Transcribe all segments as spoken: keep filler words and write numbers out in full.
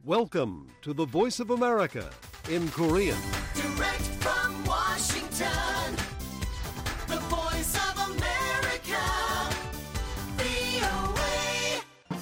Welcome to the Voice of America in Korean. Direct from Washington, the Voice of America, 브이오에이.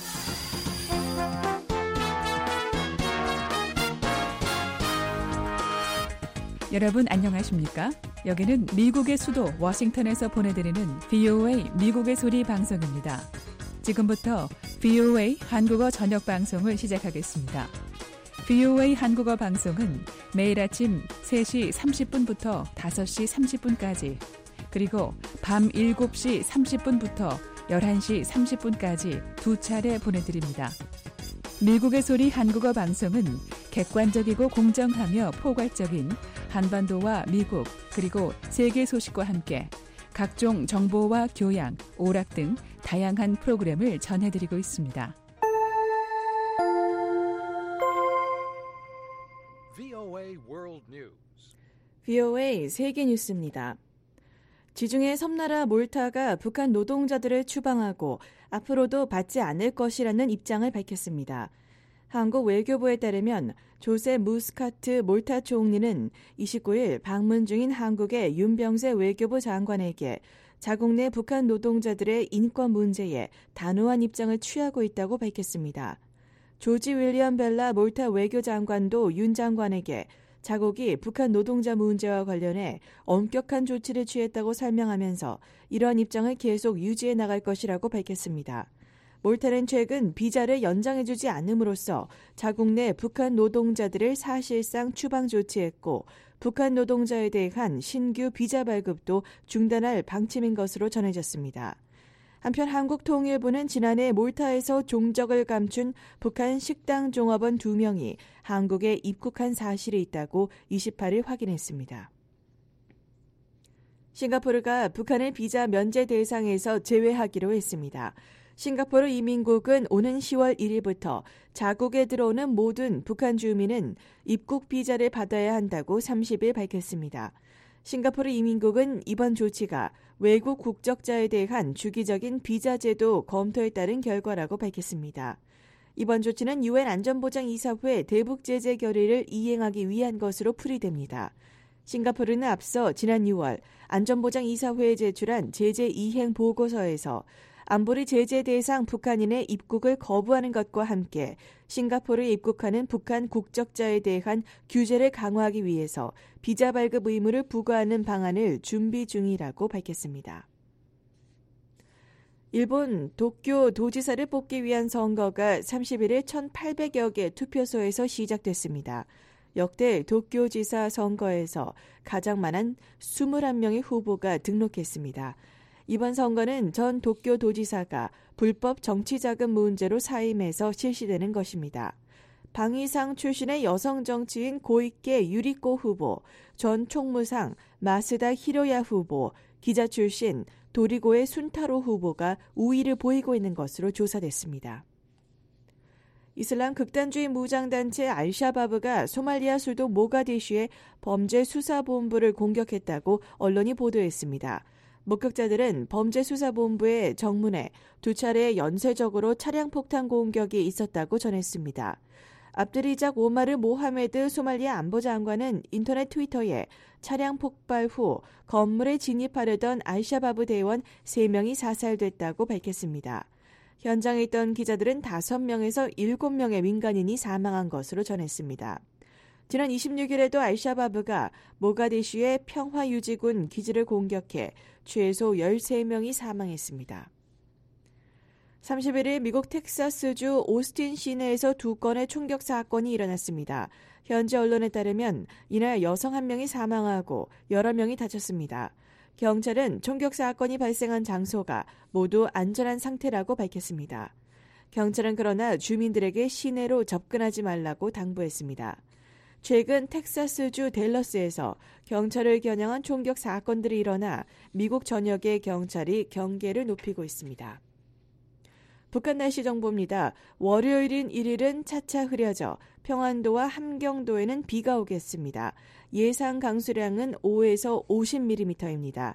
여러분 안녕하십니까? 여기는 미국의 수도 워싱턴에서 보내드리는 브이오에이 미국의 소리 방송입니다. 지금부터 브이오에이 한국어 저녁 방송을 시작하겠습니다. 브이오에이 한국어 방송은 매일 아침 세 시 삼십 분부터 다섯 시 삼십 분까지 그리고 밤 일곱 시 삼십 분부터 열한 시 삼십 분까지 두 차례 보내드립니다. 미국의 소리 한국어 방송은 객관적이고 공정하며 포괄적인 한반도와 미국 그리고 세계 소식과 함께 각종 정보와 교양, 오락 등 다양한 프로그램을 전해드리고 있습니다. 브이오에이 World News. 브이오에이 세계 뉴스입니다. 지중해 섬나라 몰타가 북한 노동자들을 추방하고 앞으로도 받지 않을 것이라는 입장을 밝혔습니다. 한국 외교부에 따르면 조세 무스카트 몰타 총리는 이십구 일 방문 중인 한국의 윤병세 외교부 장관에게 자국 내 북한 노동자들의 인권 문제에 단호한 입장을 취하고 있다고 밝혔습니다. 조지 윌리엄 벨라 몰타 외교장관도 윤 장관에게 자국이 북한 노동자 문제와 관련해 엄격한 조치를 취했다고 설명하면서 이러한 입장을 계속 유지해 나갈 것이라고 밝혔습니다. 몰타는 최근 비자를 연장해주지 않음으로써 자국 내 북한 노동자들을 사실상 추방 조치했고 북한 노동자에 대한 신규 비자 발급도 중단할 방침인 것으로 전해졌습니다. 한편 한국통일부는 지난해 몰타에서 종적을 감춘 북한 식당 종업원 두 명이 한국에 입국한 사실이 있다고 이십팔 일 확인했습니다. 싱가포르가 북한을 비자 면제 대상에서 제외하기로 했습니다. 싱가포르 이민국은 오는 시월 일일부터 자국에 들어오는 모든 북한 주민은 입국 비자를 받아야 한다고 삼십 일 밝혔습니다. 싱가포르 이민국은 이번 조치가 외국 국적자에 대한 주기적인 비자 제도 검토에 따른 결과라고 밝혔습니다. 이번 조치는 유엔 안전보장이사회 대북 제재 결의를 이행하기 위한 것으로 풀이됩니다. 싱가포르는 앞서 지난 유월 안전보장이사회에 제출한 제재 이행 보고서에서 안보리 제재 대상 북한인의 입국을 거부하는 것과 함께 싱가포르에 입국하는 북한 국적자에 대한 규제를 강화하기 위해서 비자 발급 의무를 부과하는 방안을 준비 중이라고 밝혔습니다. 일본 도쿄 도지사를 뽑기 위한 선거가 삼십 일 천팔백여 개 투표소에서 시작됐습니다. 역대 도쿄지사 선거에서 가장 많은 이십일 명의 후보가 등록했습니다. 이번 선거는 전 도쿄 도지사가 불법 정치자금 문제로 사임해서 실시되는 것입니다. 방위상 출신의 여성 정치인 고이케 유리코 후보, 전 총무상 마스다 히로야 후보, 기자 출신 도리고의 순타로 후보가 우위를 보이고 있는 것으로 조사됐습니다. 이슬람 극단주의 무장단체 알샤바브가 소말리아 수도 모가디슈의 범죄수사본부를 공격했다고 언론이 보도했습니다. 목격자들은 범죄수사본부의 정문에 두 차례 연쇄적으로 차량 폭탄 공격이 있었다고 전했습니다. 압드리작 오마르 모하메드 소말리아 안보장관은 인터넷 트위터에 차량 폭발 후 건물에 진입하려던 알샤바브 대원 세 명이 사살됐다고 밝혔습니다. 현장에 있던 기자들은 다섯 명에서 일곱 명의 민간인이 사망한 것으로 전했습니다. 지난 이십육 일에도 알샤바브가 모가디슈의 평화유지군 기지를 공격해 최소 열세 명이 사망했습니다. 삼십일 일 미국 텍사스주 오스틴 시내에서 두 건의 총격 사건이 일어났습니다. 현지 언론에 따르면 이날 여성 한 명이 사망하고 여러 명이 다쳤습니다. 경찰은 총격 사건이 발생한 장소가 모두 안전한 상태라고 밝혔습니다. 경찰은 그러나 주민들에게 시내로 접근하지 말라고 당부했습니다. 최근 텍사스주 댈러스에서 경찰을 겨냥한 총격 사건들이 일어나 미국 전역의 경찰이 경계를 높이고 있습니다. 북한 날씨 정보입니다. 월요일인 일 일은 차차 흐려져 평안도와 함경도에는 비가 오겠습니다. 예상 강수량은 오에서 오십 밀리미터입니다.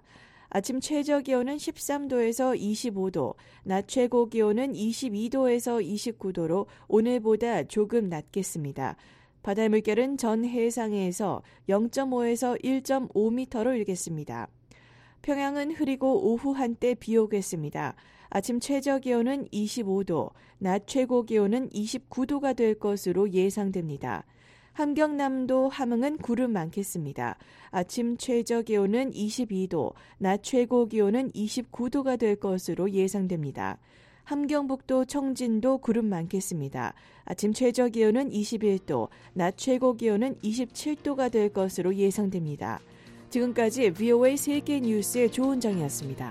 아침 최저 기온은 십삼 도에서 이십오 도, 낮 최고 기온은 이십이 도에서 이십구 도로 오늘보다 조금 낮겠습니다. 바다 물결은 전 해상에서 영 점 오에서 일 점 오 미터로 일겠습니다. 평양은 흐리고 오후 한때 비 오겠습니다. 아침 최저 기온은 이십오 도, 낮 최고 기온은 이십구 도가 될 것으로 예상됩니다. 함경남도 함흥은 구름 많겠습니다. 아침 최저 기온은 이십이 도, 낮 최고 기온은 이십구 도가 될 것으로 예상됩니다. 함경북도 청진도 구름 많겠습니다. 아침 최저 기온은 이십일 도, 낮 최고 기온은 이십칠 도가 될 것으로 예상됩니다. 지금까지 브이오에이 세계 뉴스의 조은정이었습니다.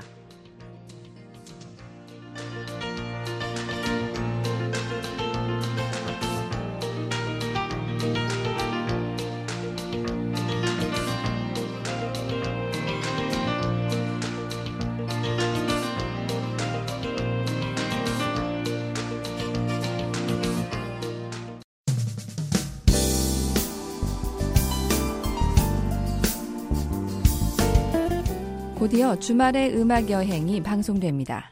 곧이어 주말의 음악 여행이 방송됩니다.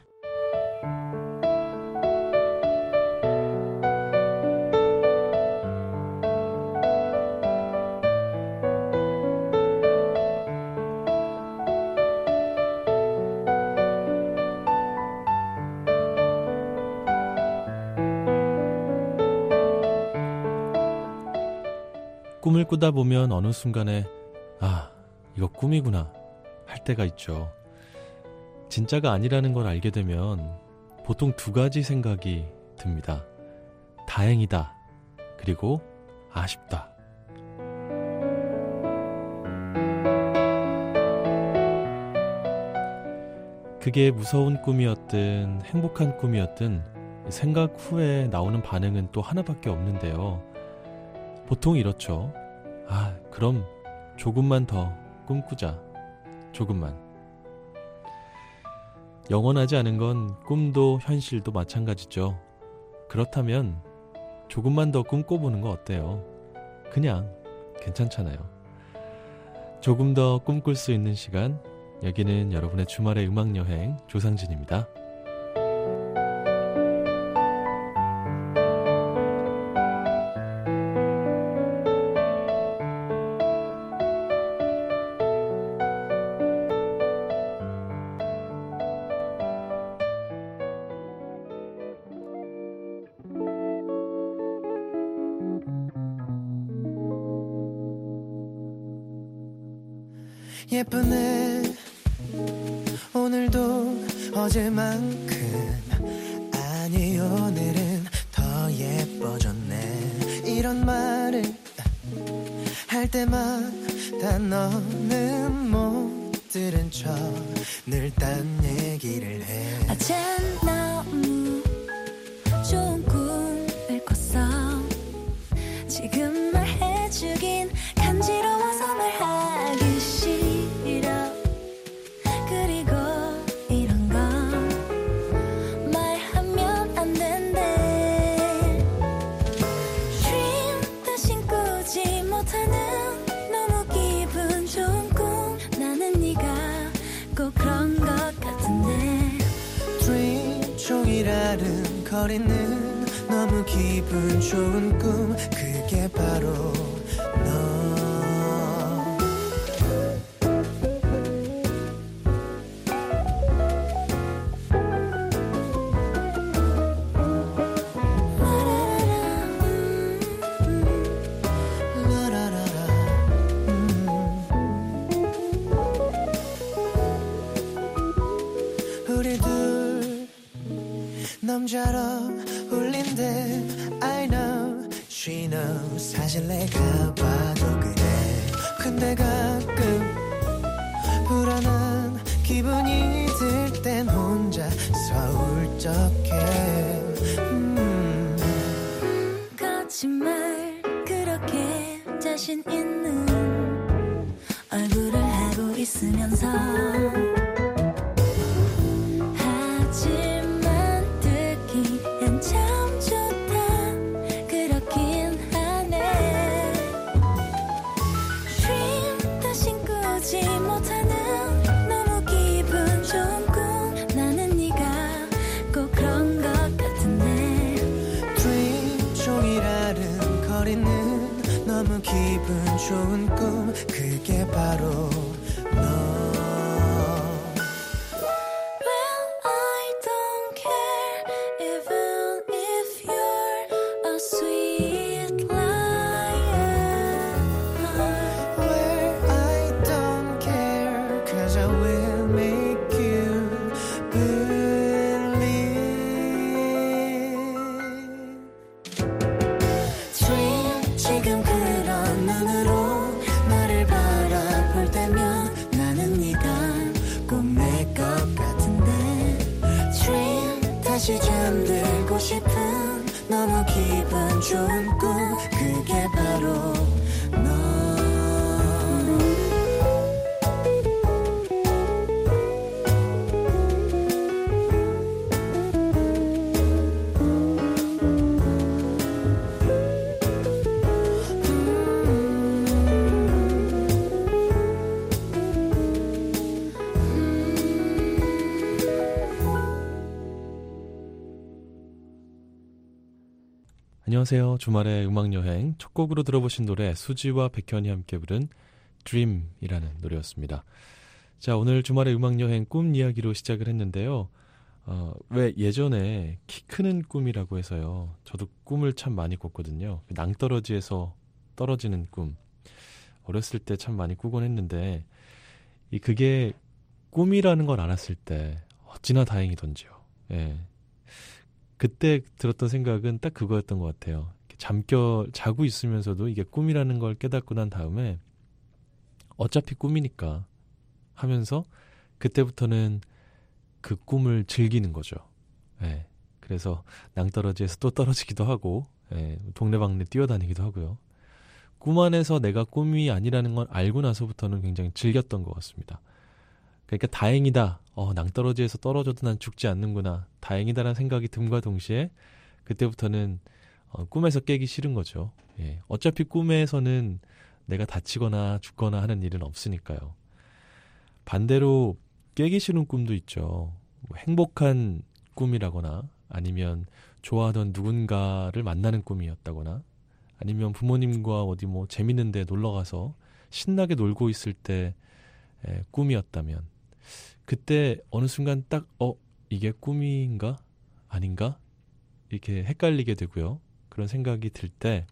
꿈을 꾸다 보면 어느 순간에 아, 이거 꿈이구나 할 때가 있죠. 진짜가 아니라는 걸 알게 되면 보통 두 가지 생각이 듭니다. 다행이다. 그리고 아쉽다. 그게 무서운 꿈이었든 행복한 꿈이었든 생각 후에 나오는 반응은 또 하나밖에 없는데요. 보통 이렇죠. 아, 그럼 조금만 더 꿈꾸자. 조금만. 영원하지 않은 건 꿈도 현실도 마찬가지죠. 그렇다면 조금만 더 꿈꿔보는 거 어때요? 그냥 괜찮잖아요. 조금 더 꿈꿀 수 있는 시간, 여기는 여러분의 주말의 음악여행 조상진입니다. 예쁘네 오늘도 어제만큼 아니 오늘은 더 예뻐졌네 이런 말을 할 때마다 너는 못 들은 척 늘 딴 얘기를 해 어젠 너무 좋은 꿈을 꿨어 지금 말해주긴 간지러워서 말하기 싫어 그리고 이런 거 말하면 안 된대 Dream 대신 꾸지 못하는 너무 기분 좋은 꿈 나는 네가 꼭 그런 것 같은데 Dream 종일 아른거리는 너무 기분 좋은 꿈 그게 바로 너 우리 둘 남자로 울린대 I know she knows 사실 내가 봐도 그래 근데 가끔 불안한 기분이 들 땐 혼자서 울적해 음. 거짓말 그렇게 자신 있는 얼굴을 하고 있으면서 하지만 듣기엔 참 좋다 그렇긴 하네 Dream 다신 꾸지 못하는 너무 기분 잊어버리는 너무 기분 좋은 꿈 그게 바로 너 다시 잠들고 싶은 너무 기분 좋은 꿈 그게 바로 너 안녕하세요. 주말의 음악여행 첫 곡으로 들어보신 노래 수지와 백현이 함께 부른 Dream이라는 노래였습니다. 자, 오늘 주말의 음악여행 꿈 이야기로 시작을 했는데요. 어, 왜 예전에 키 크는 꿈이라고 해서요. 저도 꿈을 참 많이 꿨거든요. 낭떠러지에서 떨어지는 꿈. 어렸을 때 참 많이 꾸곤 했는데 이 그게 꿈이라는 걸 알았을 때 어찌나 다행이던지요. 예. 그때 들었던 생각은 딱 그거였던 것 같아요. 잠겨 자고 있으면서도 이게 꿈이라는 걸 깨닫고 난 다음에 어차피 꿈이니까 하면서 그때부터는 그 꿈을 즐기는 거죠. 예. 그래서 낭떠러지에서 또 떨어지기도 하고 예. 동네방네 뛰어다니기도 하고요. 꿈 안에서 내가 꿈이 아니라는 걸 알고 나서부터는 굉장히 즐겼던 것 같습니다. 그러니까 다행이다. 어, 낭떠러지에서 떨어져도 난 죽지 않는구나. 다행이다라는 생각이 듦과 동시에 그때부터는 어, 꿈에서 깨기 싫은 거죠. 예. 어차피 꿈에서는 내가 다치거나 죽거나 하는 일은 없으니까요. 반대로 깨기 싫은 꿈도 있죠. 뭐 행복한 꿈이라거나 아니면 좋아하던 누군가를 만나는 꿈이었다거나 아니면 부모님과 어디 뭐 재밌는 데 놀러가서 신나게 놀고 있을 때 예, 꿈이었다면 그때 어느 순간 딱 어 이게 꿈인가 아닌가 이렇게 헷갈리게 되고요. 그런 생각이 들 때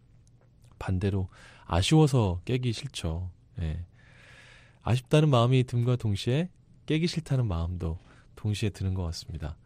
반대로 아쉬워서 깨기 싫죠. 예. 아쉽다는 마음이 듦과 동시에 깨기 싫다는 마음도 동시에 드는 것 같습니다.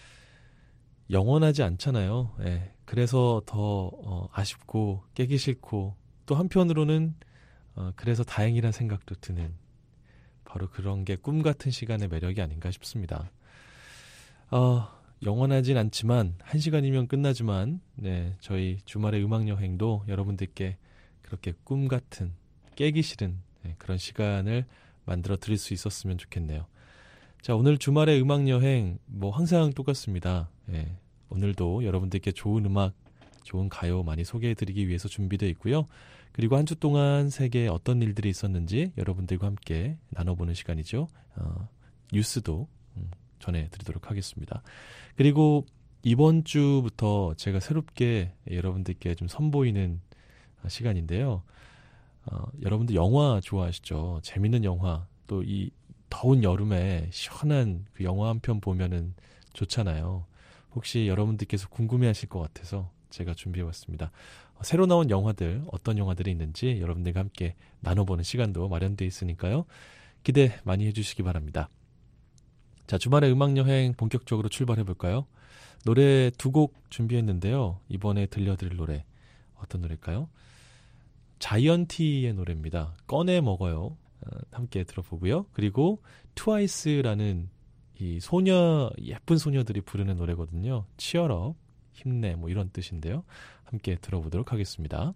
영원하지 않잖아요. 예. 그래서 더 어, 아쉽고 깨기 싫고 또 한편으로는 어, 그래서 다행이라는 생각도 드는 바로 그런 게 꿈 같은 시간의 매력이 아닌가 싶습니다. 어, 영원하진 않지만 한 시간이면 끝나지만 네, 저희 주말의 음악여행도 여러분들께 그렇게 꿈 같은 깨기 싫은 네, 그런 시간을 만들어 드릴 수 있었으면 좋겠네요. 자, 오늘 주말의 음악여행 뭐 항상 똑같습니다. 네, 오늘도 여러분들께 좋은 음악, 좋은 가요 많이 소개해드리기 위해서 준비되어 있고요. 그리고 한 주 동안 세계에 어떤 일들이 있었는지 여러분들과 함께 나눠보는 시간이죠. 어, 뉴스도 음, 전해드리도록 하겠습니다. 그리고 이번 주부터 제가 새롭게 여러분들께 좀 선보이는 시간인데요. 어, 여러분들 영화 좋아하시죠? 재밌는 영화, 또 이 더운 여름에 시원한 그 영화 한 편 보면은 좋잖아요. 혹시 여러분들께서 궁금해하실 것 같아서 제가 준비해봤습니다. 새로 나온 영화들, 어떤 영화들이 있는지 여러분들과 함께 나눠보는 시간도 마련되어 있으니까요. 기대 많이 해주시기 바랍니다. 자, 주말의 음악여행 본격적으로 출발해볼까요? 노래 두 곡 준비했는데요. 이번에 들려드릴 노래 어떤 노래일까요? 자이언티의 노래입니다. 꺼내 먹어요. 함께 들어보고요. 그리고 트와이스라는 이 소녀, 예쁜 소녀들이 부르는 노래거든요. 치얼업, 힘내 뭐 이런 뜻인데요. 함께 들어보도록 하겠습니다.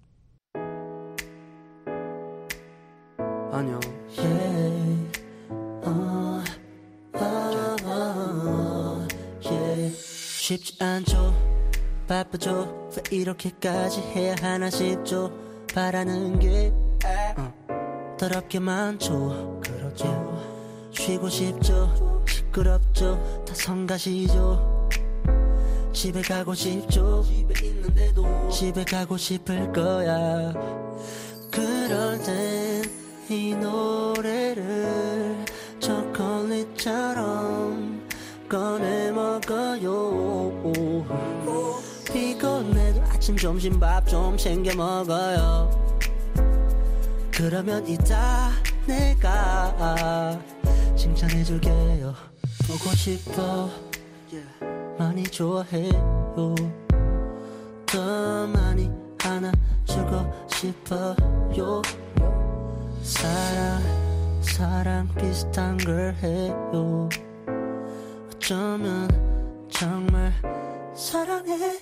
안녕. Yeah. 어, 어, 어, yeah. 쉽지 않죠. 바쁘죠. 왜 이렇게까지 해야 하나 싶죠. 바라는 게 어, 더럽게 많죠. 그렇죠. yeah. 쉬고 싶죠. 시끄럽죠. 다 성가시죠. 집에 가고 싶죠. 집에 있는데도 집에 가고 싶을 거야. 그럴 땐 이 노래를 초콜릿처럼 꺼내 먹어요. 피곤해도 아침 점심 밥 좀 챙겨 먹어요. 그러면 이따 내가 칭찬해줄게요. 보고 싶어 많이 좋아해요. 더 많이 안아주고 싶어요. 사랑 사랑 비슷한 걸 해요. 어쩌면 정말 사랑해요.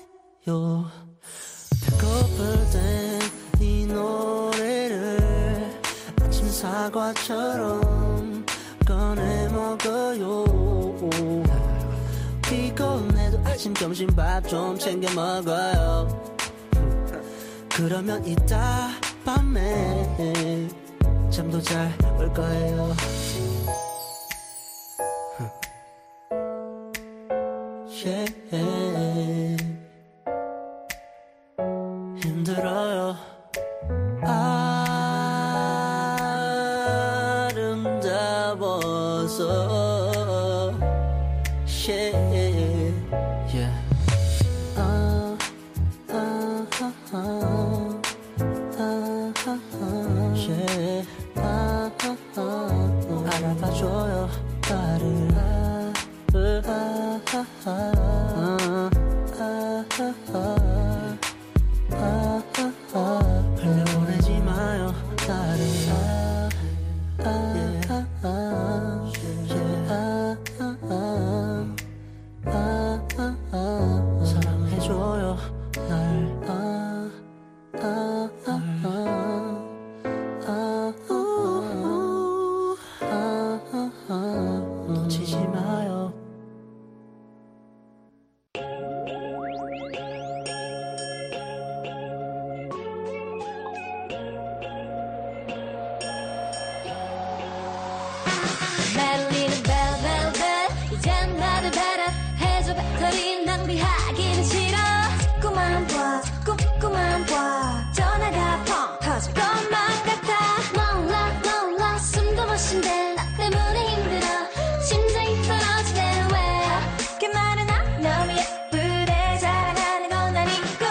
배고플 땐 이 노래를 아침 사과처럼 꺼내 먹어요. 피곤해도 아침 점심 밥 좀 챙겨 먹어요. 그러면 이따 밤에 잠도 잘 올 거예요. yeah. 힘들어요. 아름다워서 yeah. yeah. 아, 아, 아, 아. yeah. 아, 아, 아. 알아봐줘요 나를. 아, 아, 아, 아. 아, 아, 아. 아, 흘려보내지 마요 나를. 아, 아, 아, 아. yeah. 아, 아, 아. 아, 아, 아. 사랑해줘요 날. 아, 아, 아, 아. 아, 아, 아, 아. 놓치지 마요. 메릴리는 벨벨벨 이젠 나를 배려해줘. 배터리 낭비하기는 싫어. 자꾸만 봐 자꾸만 봐 전화가 펑 터질 것만 같아. 몰라 몰라 숨도 못 쉰대. 나 때문에 힘들어. 심장이 떨어지네. 왜 그렇게 말은 안 너무 예쁘대. 자랑하는 건 아니고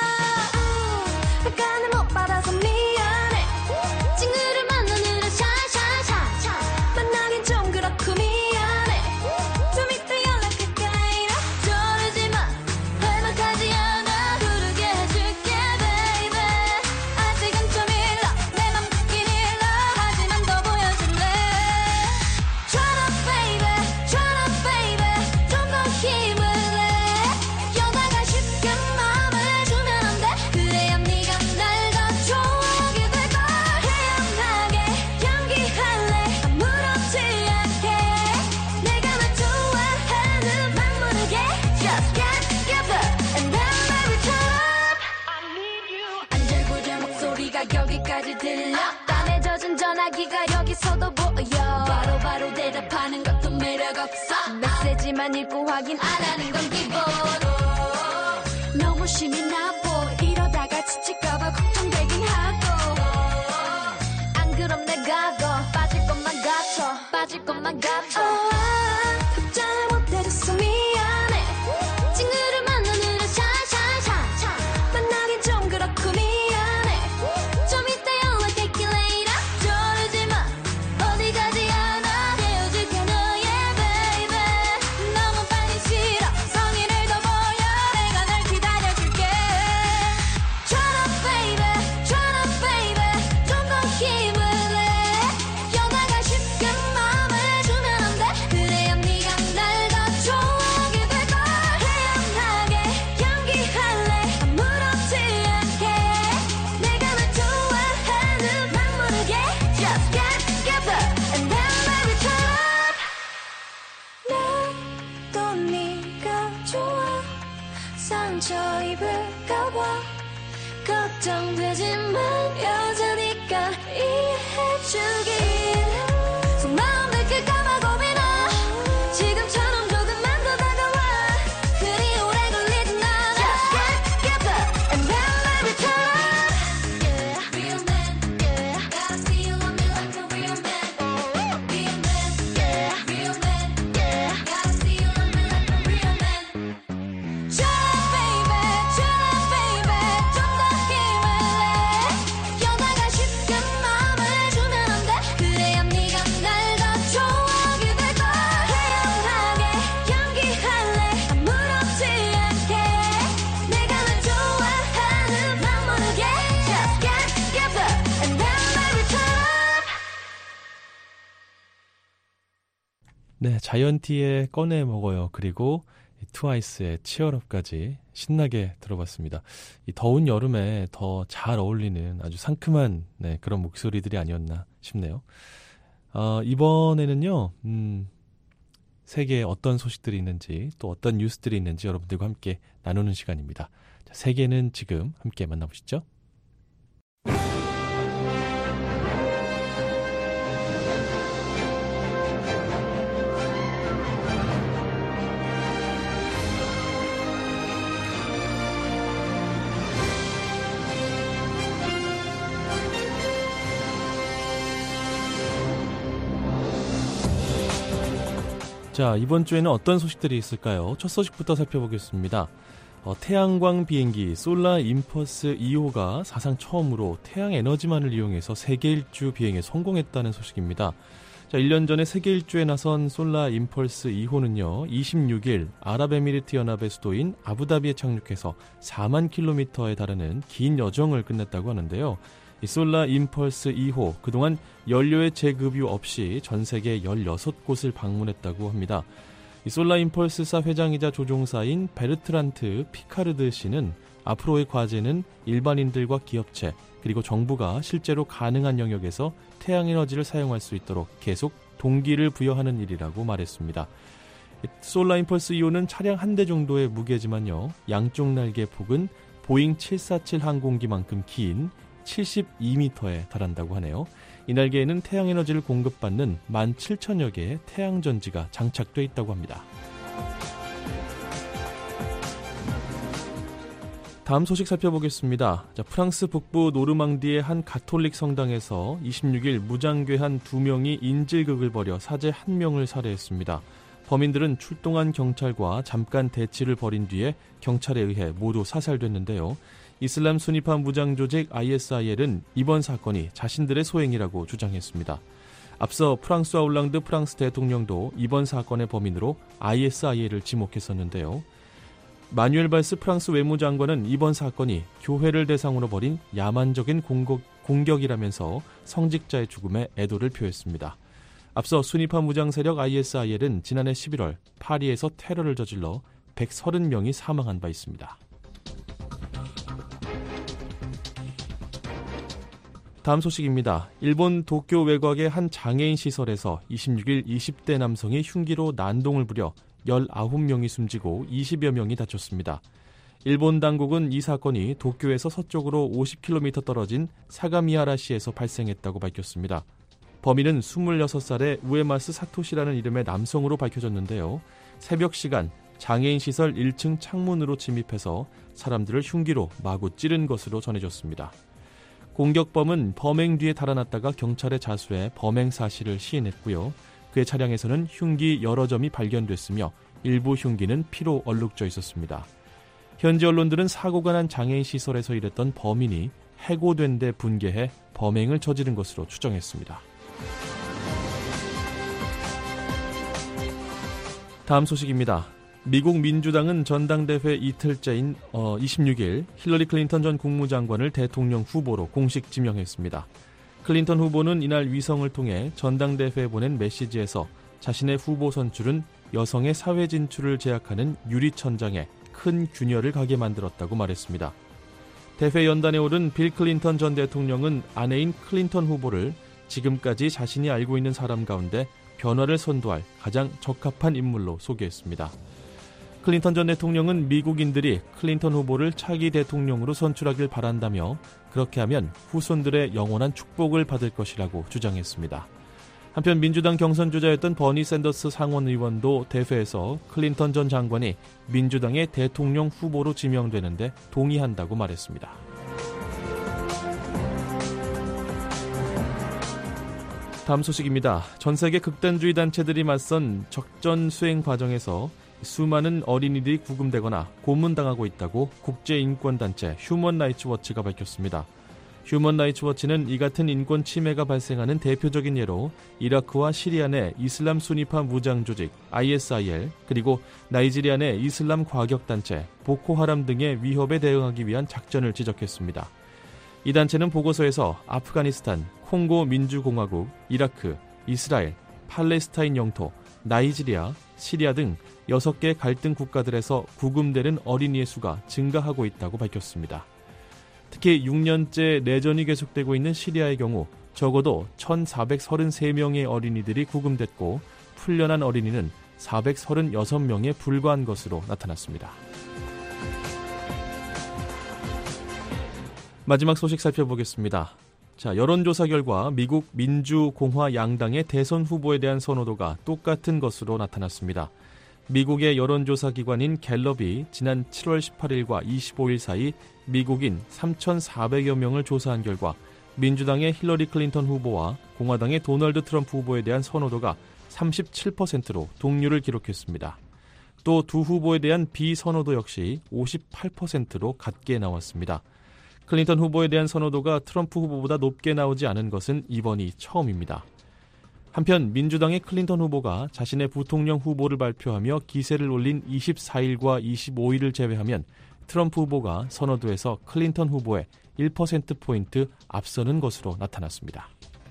백간을 못 받아서 미안해. 친구를 만나느라 샤샤샤 만나긴 좀 그렇고 미안해. 좀 이따 연락할게 later. 저러지 마 회복하지 않아. 부르게 해줄게 baby. 아직은 좀 일러 내 맘 듣긴 일러. 하지만 더 보여줄래. Try not baby try not baby. 좀 더 힘을 내. 여다가 쉽게 마음을 주면 안 돼. 그래야 네가 날 더 좋아하게 될걸. 태연하게 연기할래. 아무렇지 않게 내가 널 좋아하는 막 모르게. Just get together and then baby turn up. 안절부절 목소리가 여기까지 들려. 땀에 젖은 전화기가 여기서도 보여. 바로바로 대답하는 것도 매력 없어. 메시지만 읽고 확인 안 하는 건 기본. 너무 심이 나보. 이러다가 지칠까봐 걱정되긴 하고. 안 그럼 내가 더 빠질 것만 같아. 빠질 것만 같아. 답장을 못해줘서 미안해. 친구를 만나느라 샤샤샤 만나긴 좀 그렇고 미안해. 좀 이따 연락할게 later. 저러지 마 어디 가지 않아. 헤어질게 너의 baby. 너무 빨리 싫어. 성의를 더 보여. 내가 널 기다려줄게. Try not baby try not baby. 좀 더 힘을 내. 여다가 쉽게 마음을 주면 안 돼. 그래야 네가 날 더 좋아하게 될걸. 태연하게 연기할래. 아무렇지 않게 내가 널 좋아하는 막 모르게. Just get together and then baby turn up. 나도 네가 좋아. 상처 입을까봐 걱정되지만 여자니까 이해해주길. 속마음 들킬까봐 고민아. 지금처럼 조금만 더 다가와. 그리 오래 걸릴 네, 자이언티의 꺼내 먹어요. 그리고 트와이스의 치얼업까지 신나게 들어봤습니다. 이 더운 여름에 더 잘 어울리는 아주 상큼한 네, 그런 목소리들이 아니었나 싶네요. 어, 이번에는요, 음, 세계에 어떤 소식들이 있는지 또 어떤 뉴스들이 있는지 여러분들과 함께 나누는 시간입니다. 자, 세계는 지금 함께 만나보시죠. 자, 이번 주에는 어떤 소식들이 있을까요? 첫 소식부터 살펴보겠습니다. 어, 태양광 비행기 솔라 임펄스 이 호가 사상 처음으로 태양 에너지만을 이용해서 세계 일주 비행에 성공했다는 소식입니다. 자, 일 년 전에 세계 일주에 나선 솔라 임펄스 이 호는요, 이십육 일 아랍에미리트 연합의 수도인 아부다비에 착륙해서 사만 킬로미터에 달하는 긴 여정을 끝냈다고 하는데요. 이 솔라 임펄스 이 호, 그동안 연료의 재급유 없이 전 세계 열여섯 곳을 방문했다고 합니다. 이 솔라 임펄스사 회장이자 조종사인 베르트란트 피카르드 씨는 앞으로의 과제는 일반인들과 기업체, 그리고 정부가 실제로 가능한 영역에서 태양에너지를 사용할 수 있도록 계속 동기를 부여하는 일이라고 말했습니다. 솔라 임펄스 이 호는 차량 한 대 정도의 무게지만요, 양쪽 날개 폭은 보잉 칠사칠 항공기만큼 긴 칠십이 미터에 달한다고 하네요. 이 날개에는 태양에너지를 공급받는 만 칠천여 개의 태양전지가 장착돼 있다고 합니다. 다음 소식 살펴보겠습니다. 자, 프랑스 북부 노르망디의 한 가톨릭 성당에서 이십육 일 무장괴한 두 명이 인질극을 벌여 사제 한 명을 살해했습니다. 범인들은 출동한 경찰과 잠깐 대치를 벌인 뒤에 경찰에 의해 모두 사살됐는데요. 이슬람 순위파 무장 조직 아이에스아이엘은 이번 사건이 자신들의 소행이라고 주장했습니다. 앞서 프랑스와 올랑드 프랑스 대통령도 이번 사건의 범인으로 아이에스아이엘을 지목했었는데요. 마뉴엘 발스 프랑스 외무장관은 이번 사건이 교회를 대상으로 벌인 야만적인 공격, 공격이라면서 성직자의 죽음에 애도를 표했습니다. 앞서 순위파 무장 세력 아이에스아이엘은 지난해 십일월 파리에서 테러를 저질러 백삼십 명이 사망한 바 있습니다. 다음 소식입니다. 일본 도쿄 외곽의 한 장애인 시설에서 이십육 일 이십 대 남성이 흉기로 난동을 부려 열아홉 명이 숨지고 이십여 명이 다쳤습니다. 일본 당국은 이 사건이 도쿄에서 서쪽으로 오십 킬로미터 떨어진 사가미하라시에서 발생했다고 밝혔습니다. 범인은 스물여섯 살의 우에마스 사토시라는 이름의 남성으로 밝혀졌는데요. 새벽 시간 장애인 시설 일 층 창문으로 침입해서 사람들을 흉기로 마구 찌른 것으로 전해졌습니다. 공격범은 범행 뒤에 달아났다가 경찰에 자수해 범행 사실을 시인했고요. 그의 차량에서는 흉기 여러 점이 발견됐으며 일부 흉기는 피로 얼룩져 있었습니다. 현지 언론들은 사고가 난 장애인 시설에서 일했던 범인이 해고된 데 분개해 범행을 저지른 것으로 추정했습니다. 다음 소식입니다. 미국 민주당은 전당대회 이틀째인 어, 이십육 일 힐러리 클린턴 전 국무장관을 대통령 후보로 공식 지명했습니다. 클린턴 후보는 이날 위성을 통해 전당대회에 보낸 메시지에서 자신의 후보 선출은 여성의 사회 진출을 제약하는 유리천장에 큰 균열을 가게 만들었다고 말했습니다. 대회 연단에 오른 빌 클린턴 전 대통령은 아내인 클린턴 후보를 지금까지 자신이 알고 있는 사람 가운데 변화를 선도할 가장 적합한 인물로 소개했습니다. 클린턴 전 대통령은 미국인들이 클린턴 후보를 차기 대통령으로 선출하길 바란다며 그렇게 하면 후손들의 영원한 축복을 받을 것이라고 주장했습니다. 한편 민주당 경선주자였던 버니 샌더스 상원의원도 대회에서 클린턴 전 장관이 민주당의 대통령 후보로 지명되는데 동의한다고 말했습니다. 다음 소식입니다. 전 세계 극단주의 단체들이 맞선 적전 수행 과정에서 수많은 어린이들이 구금되거나 고문당하고 있다고 국제인권단체 휴먼 라이츠 워치가 밝혔습니다. 휴먼 라이츠 워치는 이 같은 인권 침해가 발생하는 대표적인 예로 이라크와 시리아 내 이슬람 순위파 무장 조직 아이에스아이엘 그리고 나이지리아 내 이슬람 과격단체 보코하람 등의 위협에 대응하기 위한 작전을 지적했습니다. 이 단체는 보고서에서 아프가니스탄, 콩고 민주공화국, 이라크, 이스라엘, 팔레스타인 영토, 나이지리아, 시리아 등 여섯 개 갈등 국가들에서 구금되는 어린이의 수가 증가하고 있다고 밝혔습니다. 특히 육 년째 내전이 계속되고 있는 시리아의 경우 적어도 천사백삼십삼 명의 어린이들이 구금됐고 풀려난 어린이는 사백삼십육 명에 불과한 것으로 나타났습니다. 마지막 소식 살펴보겠습니다. 자, 여론조사 결과 미국 민주공화 양당의 대선 후보에 대한 선호도가 똑같은 것으로 나타났습니다. 미국의 여론조사 기관인 갤럽이 지난 칠월 십팔일과 이십오일 사이 미국인 삼천사백여 명을 조사한 결과 민주당의 힐러리 클린턴 후보와 공화당의 도널드 트럼프 후보에 대한 선호도가 삼십칠 퍼센트로 동률을 기록했습니다. 또 두 후보에 대한 비선호도 역시 오십팔 퍼센트로 같게 나왔습니다. 클린턴 후보에 대한 선호도가 트럼프 후보보다 높게 나오지 않은 것은 이번이 처음입니다. 한편 민주당의 클린턴 후보가 자신의 부통령 후보를 발표하며 기세를 올린 이십사일과 이십오일을 제외하면 트럼프 후보가 선호도에서 클린턴 후보에 일 퍼센트포인트 앞서는 것으로 나타났습니다.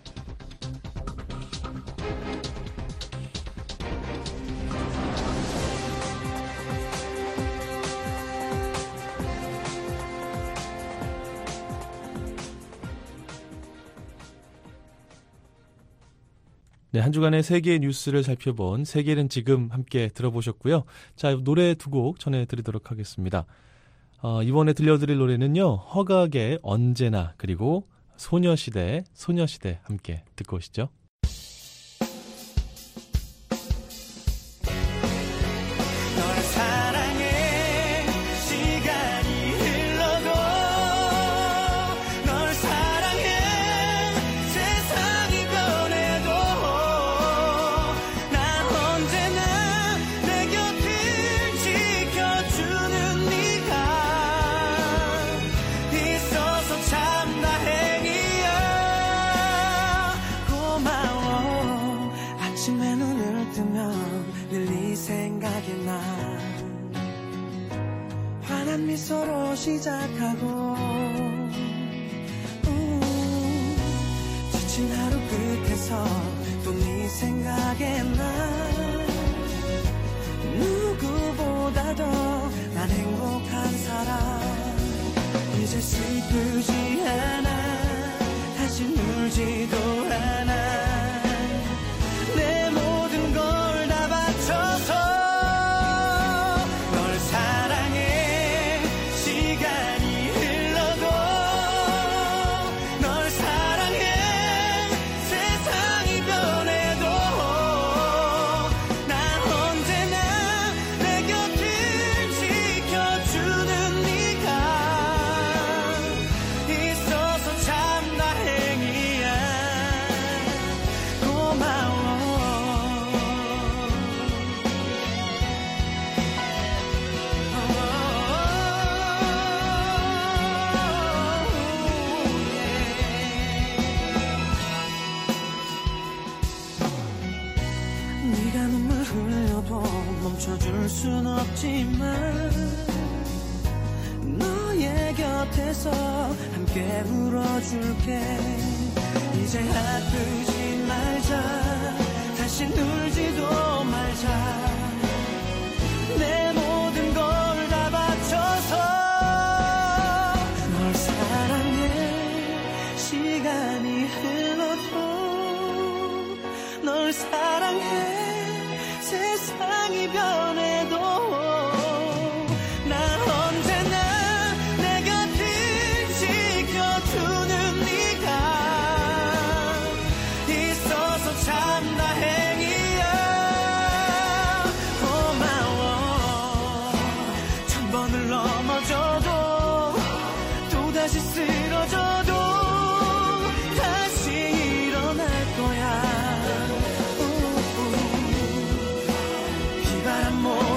네, 한 주간의 세계의 뉴스를 살펴본 세계는 지금 함께 들어보셨고요. 자, 노래 두 곡 전해드리도록 하겠습니다. 어, 이번에 들려드릴 노래는요, 허각의 언제나, 그리고 소녀시대, 소녀시대 함께 듣고 오시죠. 미소로 시작하고 음, 지친 하루 끝에서 또 네 생각에 나 누구보다도 난 행복한 사람 이제 슬프지 않아 다시 울지도 않아 내 모든 걸 다 바쳐서 널 사랑해 멈춰줄 순 없지만 너의 곁에서 함께 울어줄게 이제 아프지 말자 다시 울지도 말자 내 모든 걸 다 바쳐서 널 사랑해 시간이 흘러도 널 사랑해 세상이 변해도 난 언제나 내 곁을 지켜주는 네가 있어서 참 다행이야 고마워 천 번을 넘어져도 또다시 쓰러져도 다시 일어날 거야 more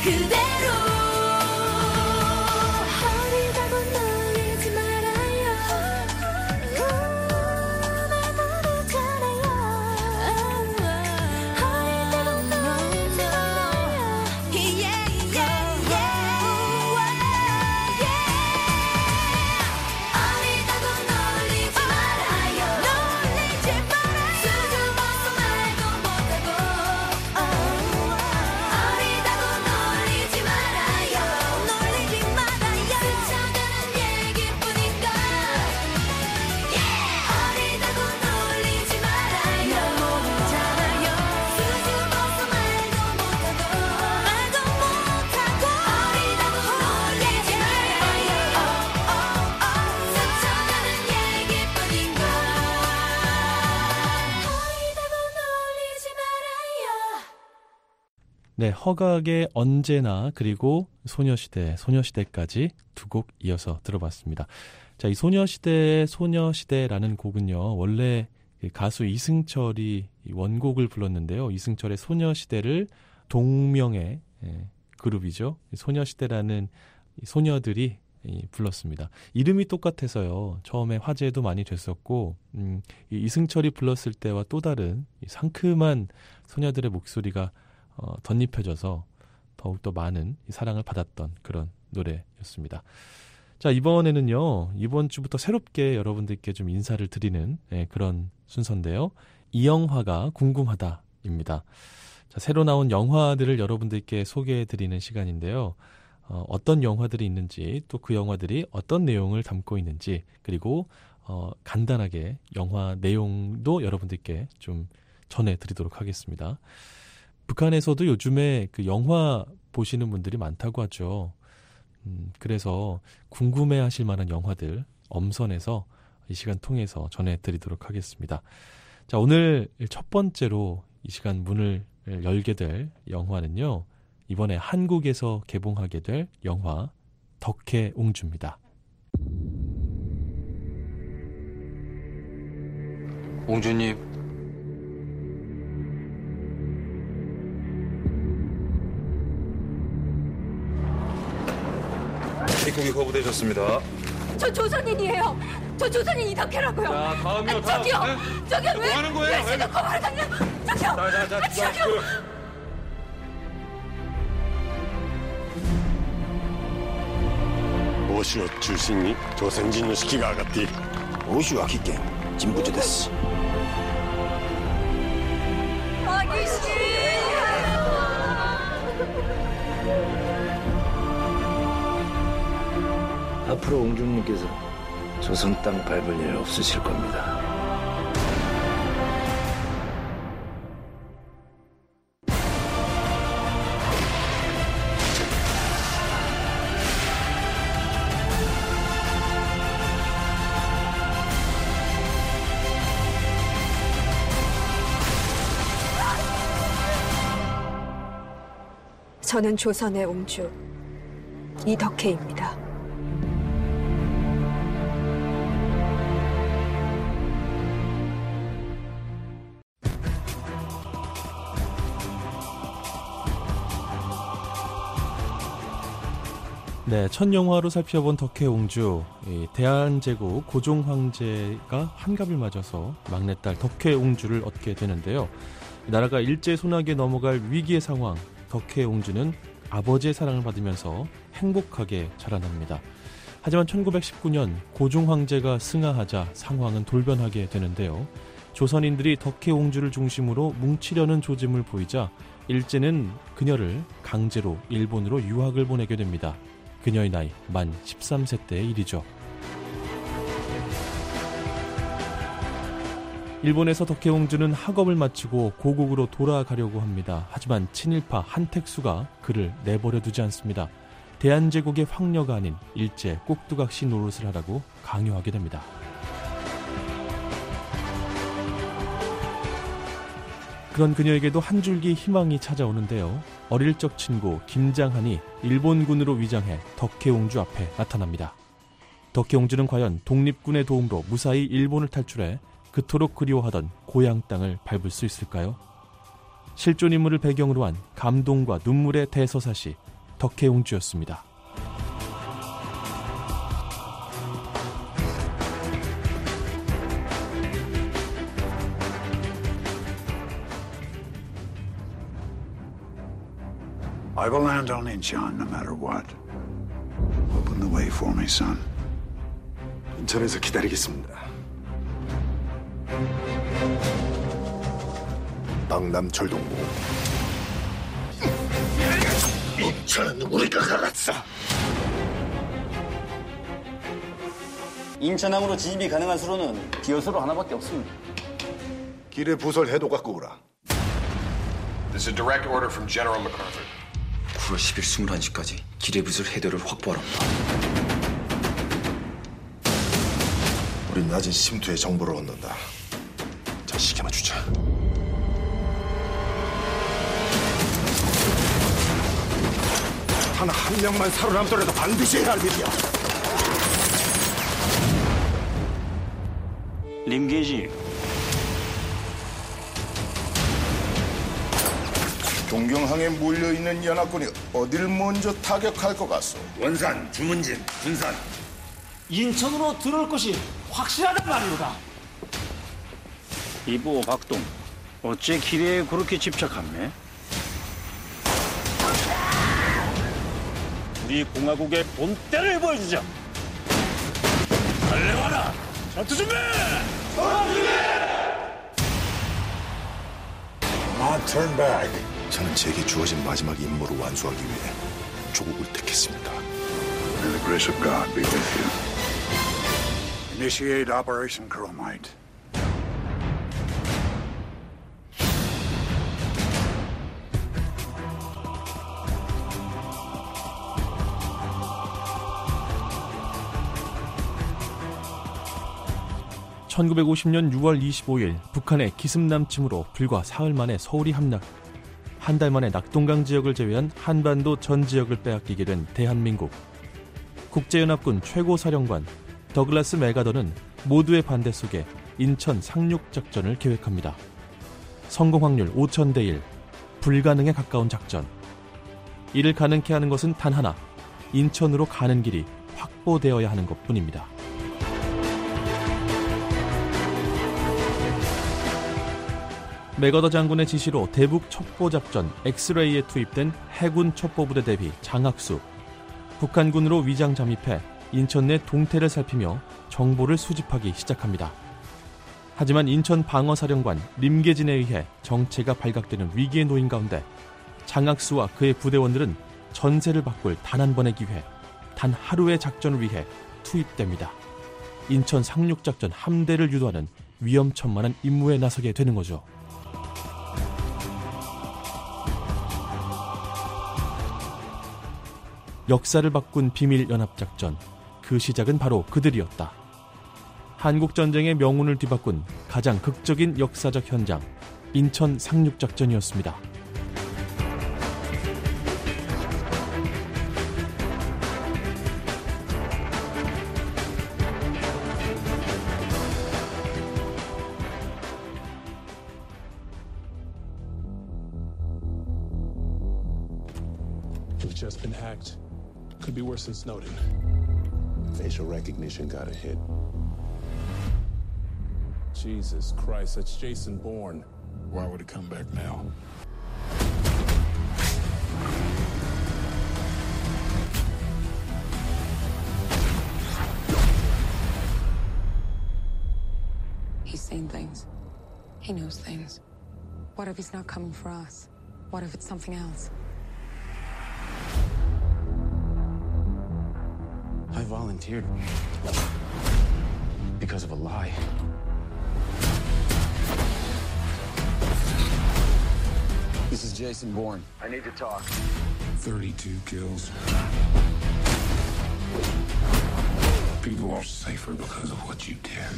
그대로 어리다고 놀리지 말아요 날 부르잖아요 어리다고 놀리지 말아요 yeah, yeah, yeah. 어리다고 놀리지 말아요 놀리지 말아요 수줍어서 말도 못하고 어리다고 놀리지 말아요 놀리지 말아요 스쳐가는 얘기뿐인걸 어리다고 놀리지 말아요 모르잖아요 수줍어서 말도 못하고 말도 못하고 어리다고 놀리지 말아요 스쳐가는 얘기뿐인걸 어리다고 놀리지 말아요. 네, 허각의 언제나 그리고 소녀시대, 소녀시대까지 두 곡 이어서 들어봤습니다. 자, 이 소녀시대의 소녀시대라는 곡은요, 원래 그 가수 이승철이 이 원곡을 불렀는데요. 이승철의 소녀시대를 동명의 예, 그룹이죠. 이 소녀시대라는 이 소녀들이 이 불렀습니다. 이름이 똑같아서요. 처음에 화제도 많이 됐었고, 음, 이 이승철이 불렀을 때와 또 다른 이 상큼한 소녀들의 목소리가 어, 덧입혀져서 더욱더 많은 이 사랑을 받았던 그런 노래였습니다. 자, 이번에는요, 이번 주부터 새롭게 여러분들께 좀 인사를 드리는 예, 그런 순서인데요. 이 영화가 궁금하다입니다. 자, 새로 나온 영화들을 여러분들께 소개해 드리는 시간인데요. 어, 어떤 영화들이 있는지, 또 그 영화들이 어떤 내용을 담고 있는지, 그리고 어, 간단하게 영화 내용도 여러분들께 좀 전해드리도록 하겠습니다. 북한에서도 요즘에 그 영화 보시는 분들이 많다고 하죠. 음, 그래서 궁금해하실 만한 영화들 엄선해서 이 시간 통해서 전해드리도록 하겠습니다. 자, 오늘 첫 번째로 이 시간 문을 열게 될 영화는요, 이번에 한국에서 개봉하게 될 영화 덕혜옹주입니다. 옹주님, 입국이 거부되셨습니다. 저 조선인이에요. 저 조선인 이덕혜라고요. 자, 다음이요. 아니, 저기요. 다음. 저기요. 뭐 왜? 하는 거예요? 왜 지금 거부를 당겨? 저기요. 자, 자, 자, 아, 저기요. 그... 欧州を中心に朝鮮人の士気が上がっている。欧州は危険人物です。 아기씨. 앞으로 옹주님께서 조선 땅 밟을 일 없으실 겁니다. 저는 조선의 옹주 이덕혜입니다. 네, 첫 영화로 살펴본 덕혜옹주. 이 대한제국 고종 황제가 환갑을 맞아서 막내딸 덕혜옹주를 얻게 되는데요. 나라가 일제 손아귀에 넘어갈 위기의 상황, 덕혜옹주는 아버지의 사랑을 받으면서 행복하게 자라납니다. 하지만 천구백십구 년 고종 황제가 승하하자 상황은 돌변하게 되는데요. 조선인들이 덕혜옹주를 중심으로 뭉치려는 조짐을 보이자 일제는 그녀를 강제로 일본으로 유학을 보내게 됩니다. 그녀의 나이 만 열세 세 때의 일이죠. 일본에서 덕혜옹주는 학업을 마치고 고국으로 돌아가려고 합니다. 하지만 친일파 한택수가 그를 내버려 두지 않습니다. 대한제국의 황녀가 아닌 일제 꼭두각시 노릇을 하라고 강요하게 됩니다. 그런 그녀에게도 한 줄기 희망이 찾아오는데요. 어릴 적 친구 김장한이 일본군으로 위장해 덕혜옹주 앞에 나타납니다. 덕혜옹주는 과연 독립군의 도움으로 무사히 일본을 탈출해 그토록 그리워하던 고향 땅을 밟을 수 있을까요? 실존 인물을 배경으로 한 감동과 눈물의 대서사시 덕혜옹주였습니다. I will land on Incheon no matter what. Open the way for me, son. 인천에서 기다리겠습니다. 방남철동부. 인천은 우리가 가갔어. 인천항으로 진입이 가능한 수로는 기어수로 하나밖에 없습니다. 길에 부설 해도 갖고 오라. This is a direct order from General MacArthur. 구월 십일 스물한 시까지 기뢰부술 해도를 확보하랍니다. 우린 낮은 심투에 정보를 얻는다. 자, 시켜만 주자. 단 한 명만 살아남더라도 반드시 해야 할 일이야. 림계지. 동경항에 몰려있는 연합군이 어딜 먼저 타격할 것 같소? 원산, 주문진, 군산. 인천으로 들어올 것이 확실하단 말이오다. 이보 박동, 어째 기뢰에 그렇게 집착하네? 우리 공화국의 본때를 보여주자. 달려와라! 전투 준비! 전투 준비! My turn back. 저는 제게 주어진 마지막 임무를 완수하기 위해 조국을 택했습니다. May the grace of God be with you. Initiate Operation Chromite. 천구백오십 년 유월 이십오일 북한의 기습남침으로 불과 사흘 만에 서울이 함락. 한 달 만에 낙동강 지역을 제외한 한반도 전 지역을 빼앗기게 된 대한민국. 국제연합군 최고사령관 더글라스 맥아더는 모두의 반대 속에 인천 상륙작전을 계획합니다. 성공 확률 오천 대 일, 불가능에 가까운 작전. 이를 가능케 하는 것은 단 하나, 인천으로 가는 길이 확보되어야 하는 것뿐입니다. 맥어더 장군의 지시로 대북 첩보작전 엑스레이에 투입된 해군 첩보부대 대비 장학수, 북한군으로 위장 잠입해 인천 내 동태를 살피며 정보를 수집하기 시작합니다. 하지만 인천 방어사령관 림계진에 의해 정체가 발각되는 위기에 놓인 가운데 장학수와 그의 부대원들은 전세를 바꿀 단 한 번의 기회, 단 하루의 작전을 위해 투입됩니다. 인천 상륙작전 함대를 유도하는 위험천만한 임무에 나서게 되는 거죠. 역사를 바꾼 비밀연합작전, 그 시작은 바로 그들이었다. 한국전쟁의 명운을 뒤바꾼 가장 극적인 역사적 현장, 인천 상륙작전이었습니다. We've just been hacked. Could be worse than Snowden. Facial recognition got a hit. Jesus Christ, that's Jason Bourne. Why would he come back now? He's seen things. He knows things. What if he's not coming for us? What if it's something else? I volunteered because of a lie. This is Jason Bourne. I need to talk. thirty-two kills. People are safer because of what you did.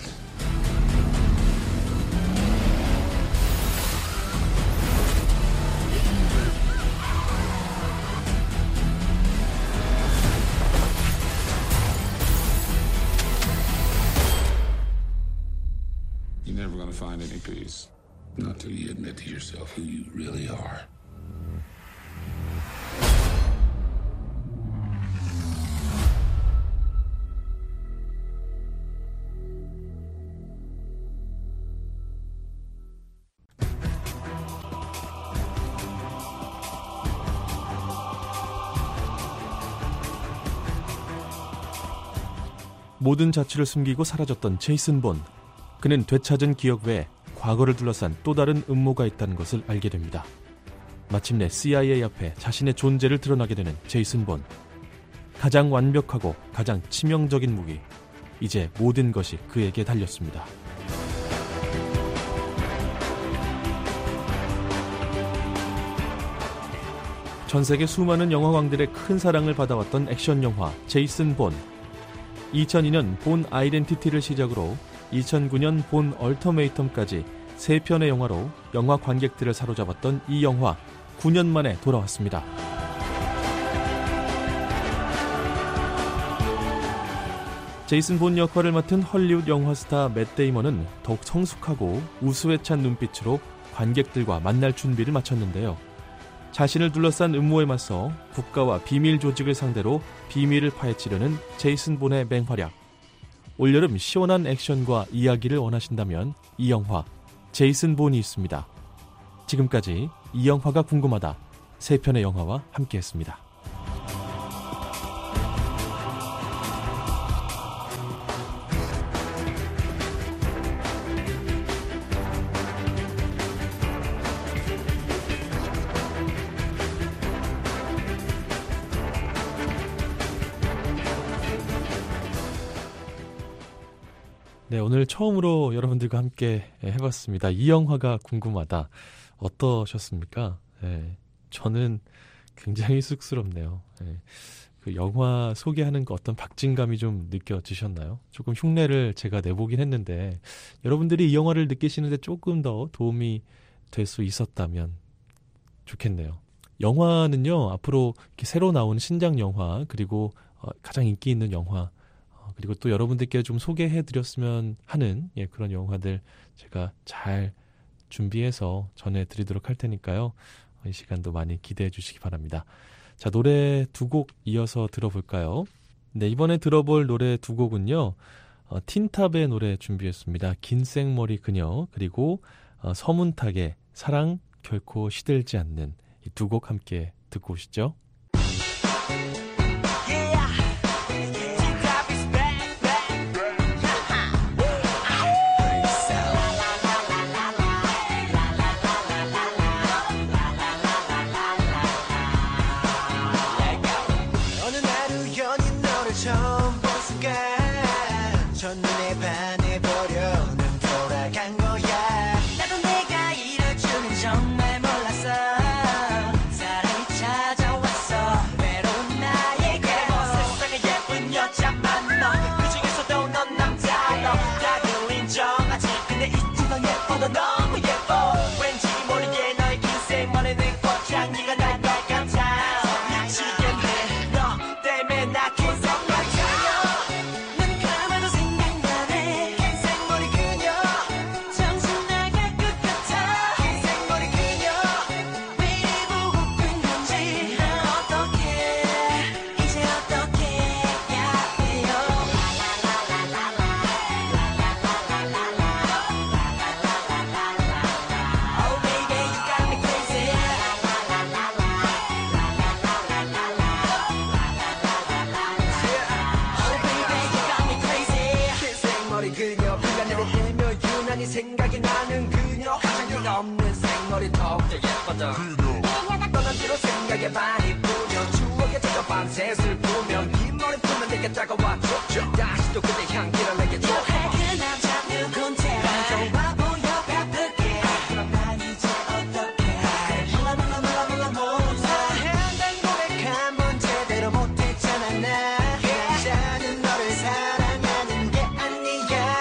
You're never gonna find any peace. Not till you admit to yourself who you really are. 모든 자취를 숨기고 사라졌던 제이슨 본. 그는 되찾은 기억 외에 과거를 둘러싼 또 다른 음모가 있다는 것을 알게 됩니다. 마침내 씨아이에이 앞에 자신의 존재를 드러나게 되는 제이슨 본. 가장 완벽하고 가장 치명적인 무기. 이제 모든 것이 그에게 달렸습니다. 전세계 수많은 영화광들의 큰 사랑을 받아왔던 액션 영화 제이슨 본. 이천이 년 본 아이덴티티를 시작으로 이천구 년 본 얼터메이텀까지 세 편의 영화로 영화 관객들을 사로잡았던 이 영화, 구 년 만에 돌아왔습니다. 제이슨 본 역할을 맡은 헐리우드 영화 스타 맷 데이먼은 더욱 성숙하고 우수에 찬 눈빛으로 관객들과 만날 준비를 마쳤는데요. 자신을 둘러싼 음모에 맞서 국가와 비밀 조직을 상대로 비밀을 파헤치려는 제이슨 본의 맹활약. 올여름 시원한 액션과 이야기를 원하신다면 이 영화 제이슨 본이 있습니다. 지금까지 이 영화가 궁금하다. 세 편의 영화와 함께했습니다. 네, 오늘 처음으로 여러분들과 함께 해봤습니다. 이 영화가 궁금하다. 어떠셨습니까? 네, 저는 굉장히 쑥스럽네요. 네, 그 영화 소개하는 거 어떤 박진감이 좀 느껴지셨나요? 조금 흉내를 제가 내보긴 했는데 여러분들이 이 영화를 느끼시는데 조금 더 도움이 될 수 있었다면 좋겠네요. 영화는요, 앞으로 이렇게 새로 나온 신작 영화, 그리고 어, 가장 인기 있는 영화, 그리고 또 여러분들께 좀 소개해드렸으면 하는 예, 그런 영화들 제가 잘 준비해서 전해드리도록 할 테니까요. 이 시간도 많이 기대해 주시기 바랍니다. 자, 노래 두 곡 이어서 들어볼까요? 네, 이번에 들어볼 노래 두 곡은요. 어, 틴탑의 노래 준비했습니다. 긴 생머리 그녀, 그리고 어, 서문탁의 사랑 결코 시들지 않는 이 두 곡 함께 듣고 오시죠. 생각이 나는 그녀 화장이 없는 생얼이 더욱더 예뻐져 그녀가 떠난 뒤로 생각에 많이 뿌려 추억에 젖어 밤새 슬프면 긴 머리 풀면 내게 다가와 줘 다시 또 그대 향기를 내게 줘 그 남자 누군지 좋아 보여 바쁘게 그럼 난 이제 어떡해 몰라 몰라 몰라 몰라 몰라 한단 고백 한 번 제대로 못했잖아 나 괜찮은 너를 사랑하는 게 아니야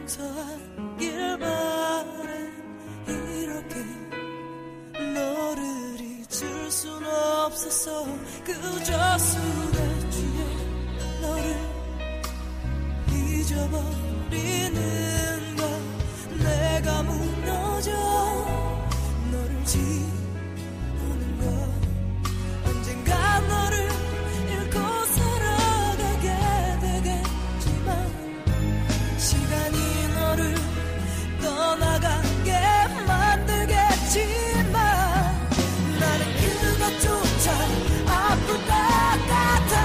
용서하길 바래. 이렇게 너를 잊을 순 없었어. 그저 술에 취해 너를 잊어버리는 걸 내가 무너져 너를 지우는 걸 언젠가 너를 잃고 살아가게 되겠지만 시간이 너를 떠나가게 만들겠지만 나는 그것조차 아플 것 같아.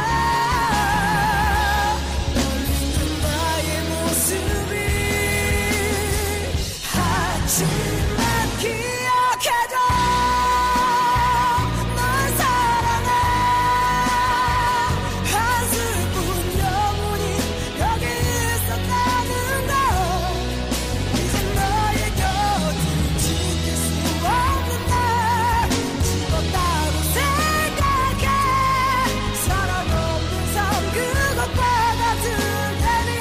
하지만 기억해줘 널 사랑해. 한숨뿐 영원히 여기 있었다는 걸 이제 너의 곁을 지킬 수 없는데 죽었다고 생각해. 사랑 없는 삶 그것과 같은 테니.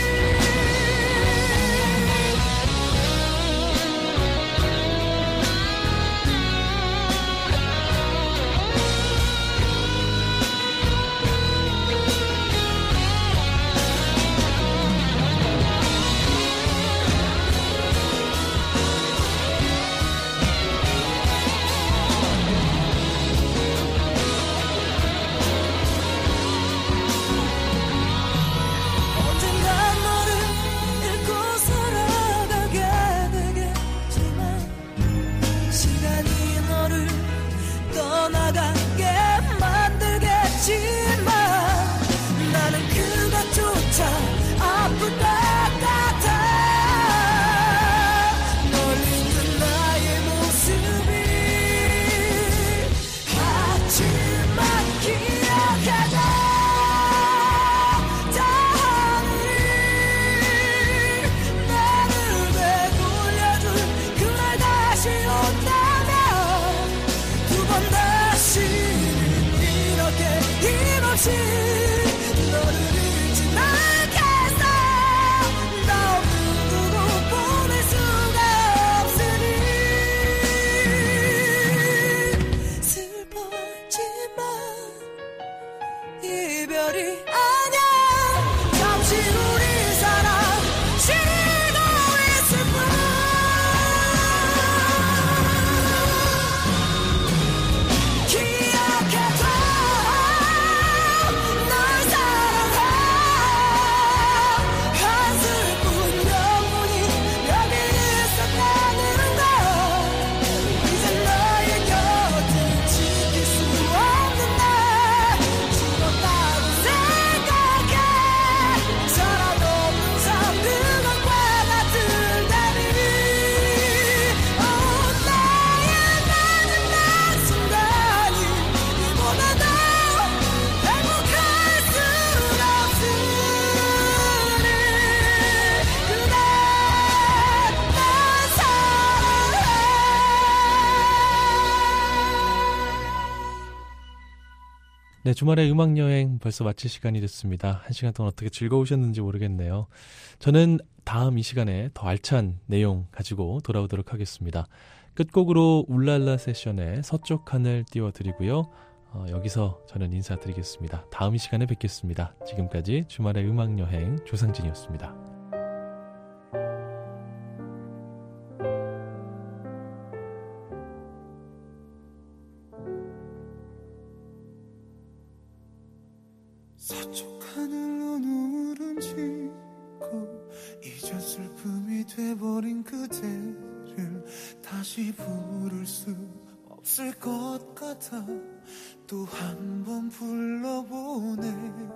언젠가 너를 잃고 살아가게 되겠지만 시간이 너를 떠나가게 만들겠지만 나는 그것조차 아플 것 같아. 널 잊는 나의 모습이. 하지만 기억해줘 저 하늘이 나를 되돌려줄 그날 다시 온다면 두 번 다시는 이렇게 힘없이 너를 잊진 않겠어. 나 없는 누구 보낼 수가 없으니. 슬퍼하지만 이별이 아냐. 잠시 우리 사랑 쉬고 있을 뿐. 기억해줘 널 사랑해. 한숨뿐 영원히 여기 있었다는 걸 이제 너의 곁을 지킬 수 없는데 죽었다고 생각해. 사랑 없는 삶 그것과 같은 데니. 오 나의 마지막 순간이 이보다 더 행복할 수 없으니 그대 날 사랑해. 네, 주말의 음악여행 벌써 마칠 시간이 됐습니다. 한 시간 동안 어떻게 즐거우셨는지 모르겠네요. 저는 다음 이 시간에 더 알찬 내용 가지고 돌아오도록 하겠습니다. 끝곡으로 울랄라 세션의 서쪽 하늘 띄워드리고요. 어, 여기서 저는 인사드리겠습니다. 다음 이 시간에 뵙겠습니다. 지금까지 주말의 음악여행 조상진이었습니다. 서쪽 하늘로 눈물은 짓고 이제 슬픔이 돼버린 그대를 다시 부를 수 없을 것 같아. 또 한 번 불러보네.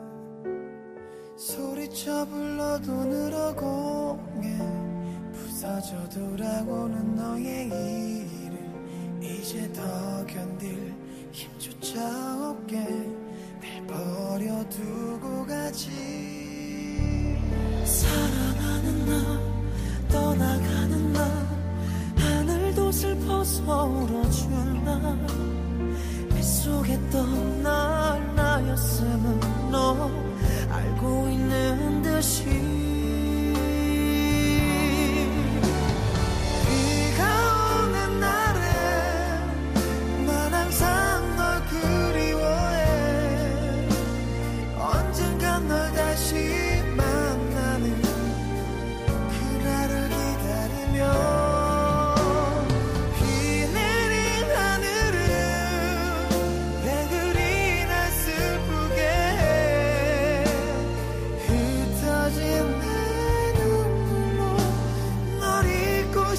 소리쳐 불러도 늘어공에 부서져 돌아오는 너의 일을 이제 더 견딜 힘조차 없게 날 버려두고 가지. 사랑하는 나 떠나가는 나 하늘도 슬퍼서 울어준 나 뱃속에 떠날 나였음은 너 알고 있는 듯이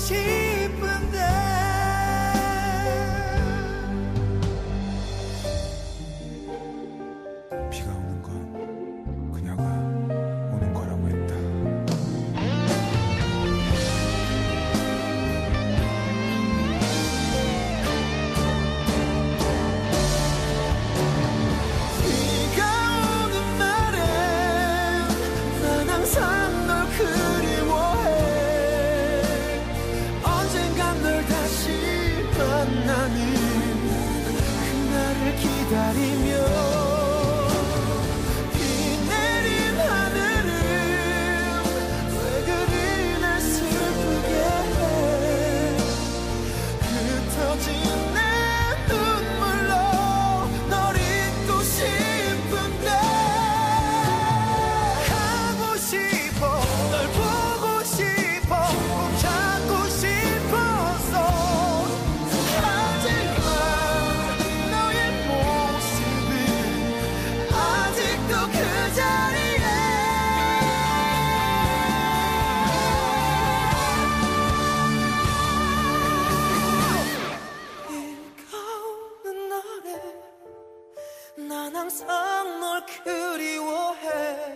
싶은데 비가 오는 건 그녀가 오는 거라고 했다. 비가 오는 날엔 난 항상 널 그리워해. 언젠간 널 다시 만나는 그날을 기다리며 난 항상 널 그리워해.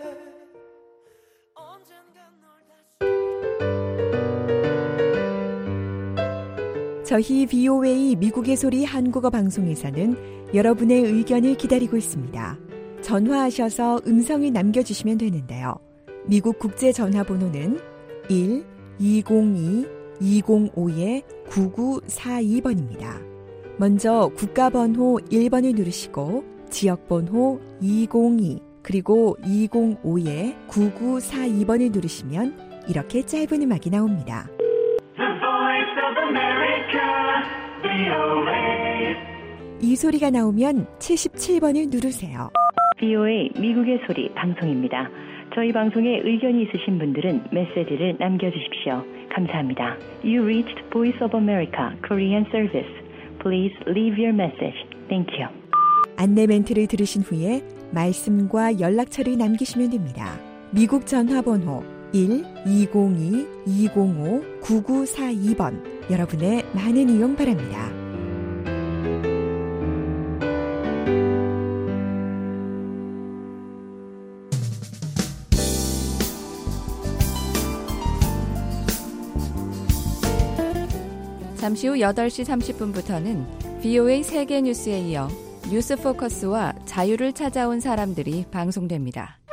저희 브이오에이 미국의 소리 한국어 방송에서는 여러분의 의견을 기다리고 있습니다. 전화하셔서 음성을 남겨주시면 되는데요. 미국 국제 전화번호는 일 이공이 이공오 구구사이 번입니다. 먼저 국가번호 일 번을 누르시고 지역번호 이공이 그리고 이공오 구구사이 번을 누르시면 이렇게 짧은 음악이 나옵니다. 이 소리가 나오면 칠십칠 번을 누르세요. 브이오에이 미국의 소리 방송입니다. 저희 방송에 의견이 있으신 분들은 메시지를 남겨주십시오. 감사합니다. You reached Voice of America Korean Service. Please leave your message. Thank you. 안내 멘트를 들으신 후에 말씀과 연락처를 남기시면 됩니다. 미국 전화번호 일 이공이 이공오 구구사이 번 여러분의 많은 이용 바랍니다. 잠시 후 여덟 시 삼십 분부터는 브이오에이 세계 뉴스에 이어 뉴스 포커스와 자유를 찾아온 사람들이 방송됩니다.